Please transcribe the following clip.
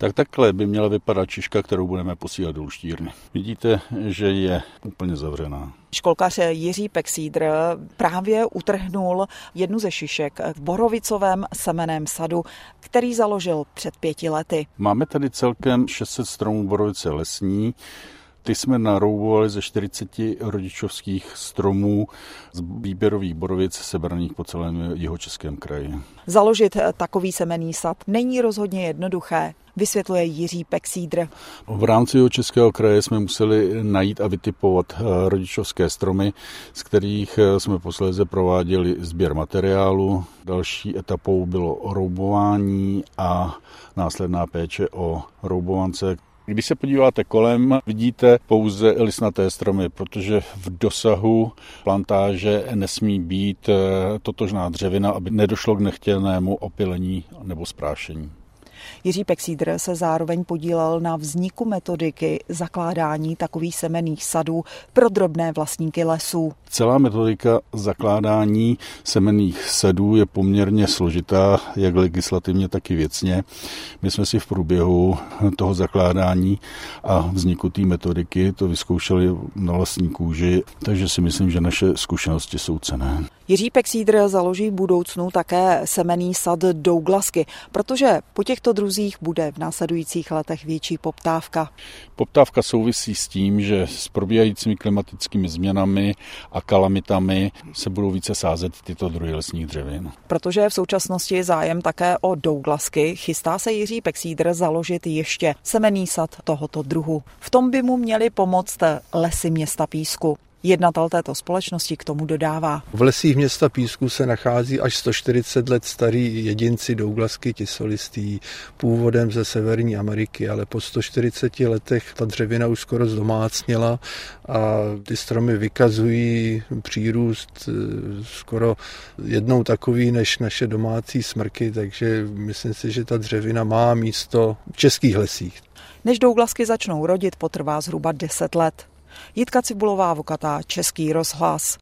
Tak takhle by měla vypadat šiška, kterou budeme posílat do luštírny. Vidíte, že je úplně zavřená. Školkař Jiří Pexídr právě utrhnul jednu ze šišek v borovicovém semenném sadu, který založil před 5 lety. Máme tady celkem 600 stromů borovice lesní. Ty jsme naroubovali ze 40 rodičovských stromů z výběrových borovic sebraných po celém Jihočeském kraji. Založit takový semenný sad není rozhodně jednoduché, vysvětluje Jiří Pexídr. V rámci Jihočeského kraje jsme museli najít a vytipovat rodičovské stromy, z kterých jsme posléze prováděli sběr materiálu. Další etapou bylo roubování a následná péče o roubovance. Když se podíváte kolem, vidíte pouze listnaté stromy, protože v dosahu plantáže nesmí být totožná dřevina, aby nedošlo k nechtěnému opylení nebo sprášení. Jiří Pexídr se zároveň podílel na vzniku metodiky zakládání takových semenných sadů pro drobné vlastníky lesů. Celá metodika zakládání semenných sadů je poměrně složitá, jak legislativně, tak i věcně. My jsme si v průběhu toho zakládání a vzniku té metodiky to vyzkoušeli na vlastní kůži, takže si myslím, že naše zkušenosti jsou cenné. Jiří Pexídr založí v budoucnu také semenný sad Douglasky, protože po těchto druzích bude v následujících letech větší poptávka. Poptávka souvisí s tím, že s probíhajícími klimatickými změnami a kalamitami se budou více sázet tyto druhy lesních dřevin. Protože v současnosti je zájem také o Douglasky, chystá se Jiří Pexídr založit ještě semenný sad tohoto druhu. V tom by mu měly pomoct Lesy města Písku. Jednatel této společnosti k tomu dodává. V lesích města Písku se nachází až 140 let starý jedinci Douglasky tisolistý, původem ze Severní Ameriky, ale po 140 letech ta dřevina už skoro zdomácněla a ty stromy vykazují přírůst skoro jednou takový než naše domácí smrky, takže myslím si, že ta dřevina má místo v českých lesích. Než Douglasky začnou rodit, potrvá zhruba 10 let. Jitka Cibulová-Vokatá, Český rozhlas.